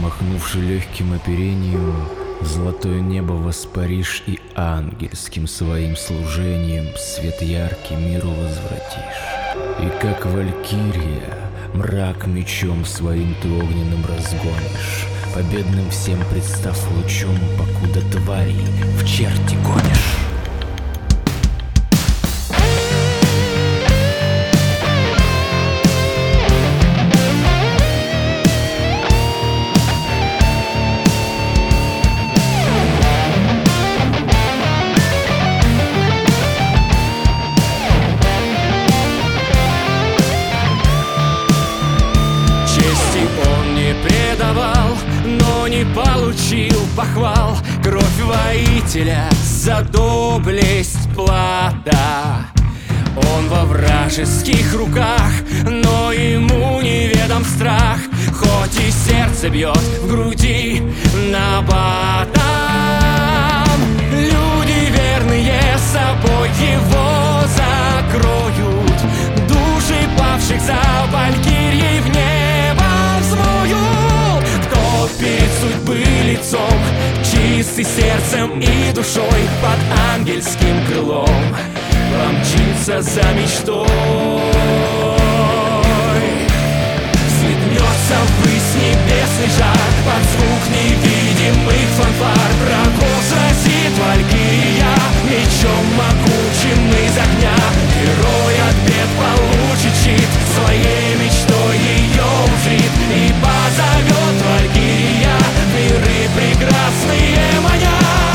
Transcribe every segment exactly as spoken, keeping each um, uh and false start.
Махнувши легким оперением, в золотое небо воспаришь и ангельским своим служением свет яркий миру возвратишь. И как валькирия мрак мечом своим ты огненным разгонишь, победным всем представ лучом, покуда тварей в черти гонишь. Но не получил похвал, кровь воителя за доблесть плода. Он во вражеских руках, но ему неведом страх, хоть и сердце бьет в груди набатом. Люди верные собой его закроют, души павших за валькирьей в небо взмоют. Кто перед судьбы лицом, чистый сердцем и душой, под ангельским крылом помчится за мечтой. Взметнется ввысь небесный жар, под звук невидимых фанфар врагов сразит валькирия мечом могучим из огня. Герой от бед получит щит, своей мечтой ее узрит, и позовет валькирия миры прекрасные маня.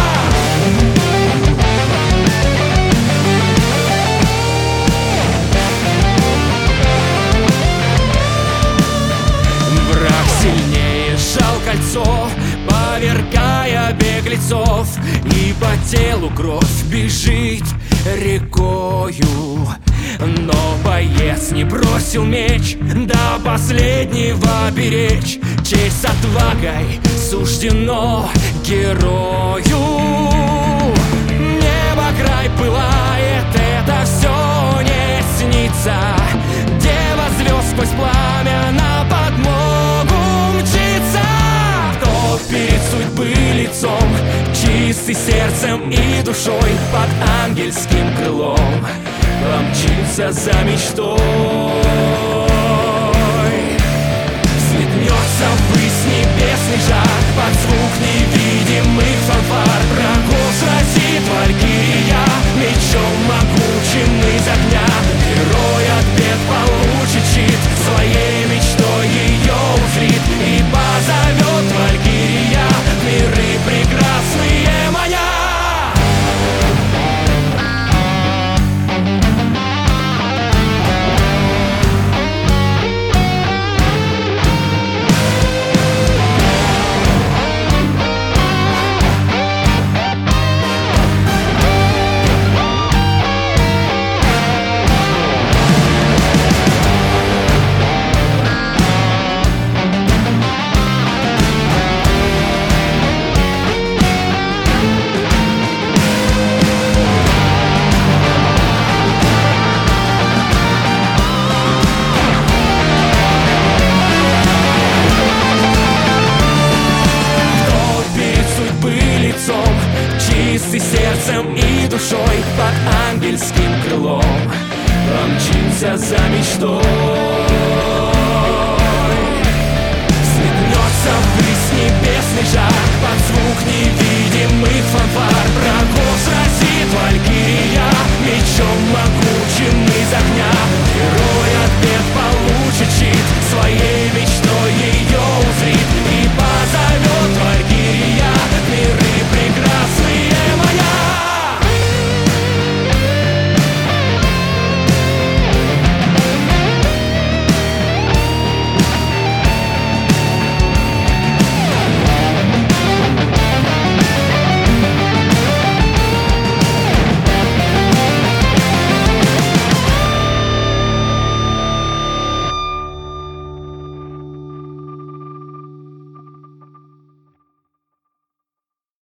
Сильнее сжал кольцо, повергая беглецов, и по телу кровь бежит рекою. Но боец не бросил меч, до последнего беречь честь с отвагой суждено герою. Небо край пылает, это все не снится. Дева звезд сквозь пламя на подмогу мчится. Кто перед судьбы лицом, чистый сердцем и душой, под ангельским крылом помчится за мечтой. Взметнется ввысь небесный жар, под звук невидимых фанфар врагов сразит валькирия мечом могучим из огня. Герой от бед получит щит, своей мечтой ее узрит, и позовет валькирия миры прекрасные маня. Чистый сердцем и душой, под ангельским крылом помчится за мечтой.